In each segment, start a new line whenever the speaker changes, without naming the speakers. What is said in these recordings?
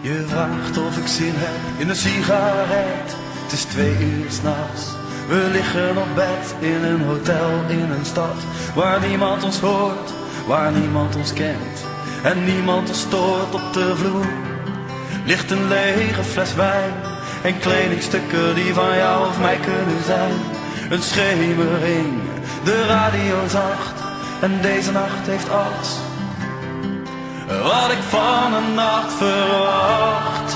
Je vraagt of ik zin heb in een sigaret. Het is 2 uur 's nachts. We liggen op bed in een hotel in een stad waar niemand ons hoort, waar niemand ons kent en niemand ons stoort. Op de vloer ligt een lege fles wijn en kledingstukken die van jou of mij kunnen zijn. Een schemering, de radio zacht en deze nacht heeft alles wat ik van een nacht verwacht.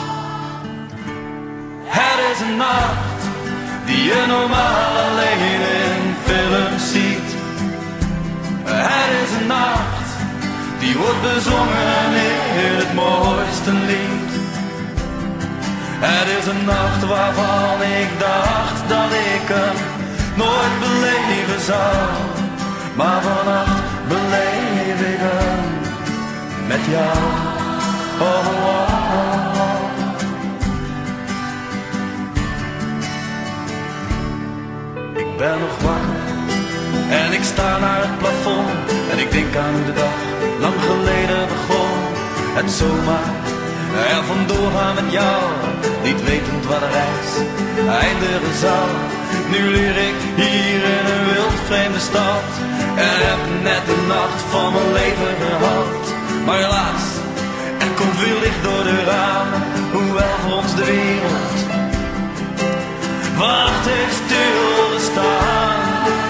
Het is een nacht die je normaal alleen in films ziet. Het is een nacht die wordt bezongen in het mooiste lied. Het is een nacht waarvan ik dacht dat ik hem nooit beleven zou, maar vannacht beleef ik hem met jou. Oh, oh, oh, oh. Ik ben nog wakker en ik sta naar het plafond en ik denk aan hoe de dag lang geleden begon. Het zomaar er vandoor gaan met jou, niet wetend waar de reis eindigen zou. Nu leer ik hier in een wild vreemde stad en heb net de nacht van mijn leven gehad. Maar helaas, er komt weer licht door de ramen, hoewel voor ons de wereld wacht heeft stilgestaan.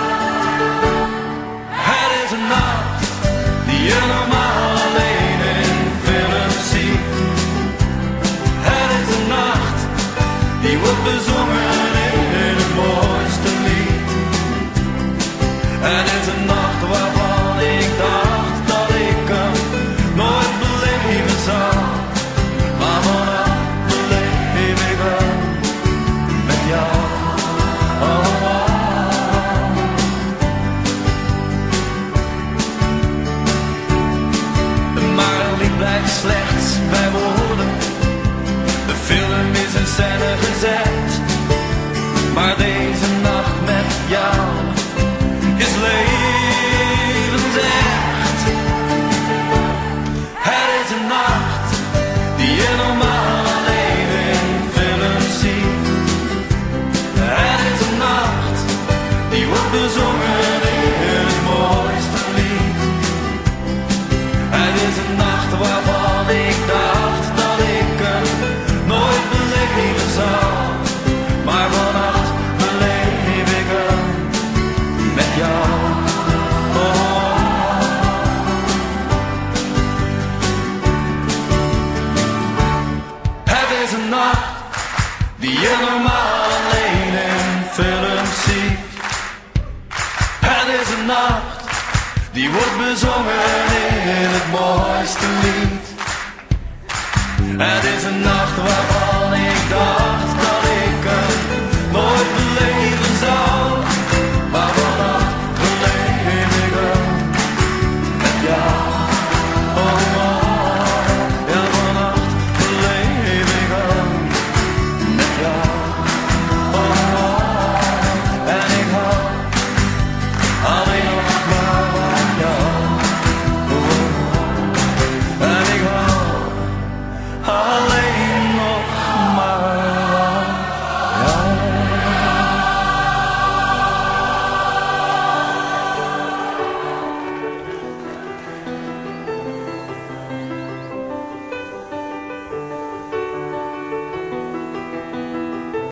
Het is een nacht die je normaal alleen in films ziet. Het is een nacht die wordt bezongen in het mooiste lied. Het is een nacht waarvan ik dacht dat ik hem nooit beleven zou, maar vannacht beleef ik hem met jou. Oh, oh, oh. Maar het lied blijft slechts bij woorden. De film is in scène gezet, maar deze nacht met jou is levensecht. Het is een nacht die je normaal alleen in films ziet. Het is een nacht die wordt bezongen in het mooiste lied. Het is een nacht waarvan ik dacht dat ik hem nooit beleven zou, maar vannacht beleef ik hem met jou. Het is een nacht die je normaal alleen in films ziet. Het is een nacht die wordt bezongen in het mooiste lied.